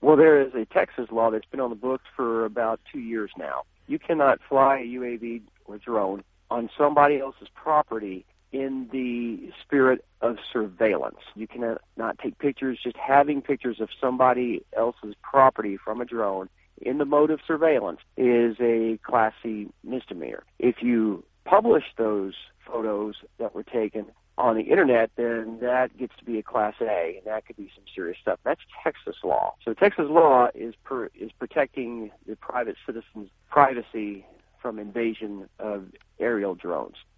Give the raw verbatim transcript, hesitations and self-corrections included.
Well, there is a Texas law that's been on the books for about two years now. You cannot fly a U A V or drone on somebody else's property in the spirit of surveillance. You cannot not take pictures. Just having pictures of somebody else's property from a drone in the mode of surveillance is a Class C misdemeanor. If you publish those photos that were taken on the internet, then that gets to be a Class A, and that could be some serious stuff. That's Texas law. So Texas law is per, is protecting the private citizen's privacy from invasion of aerial drones.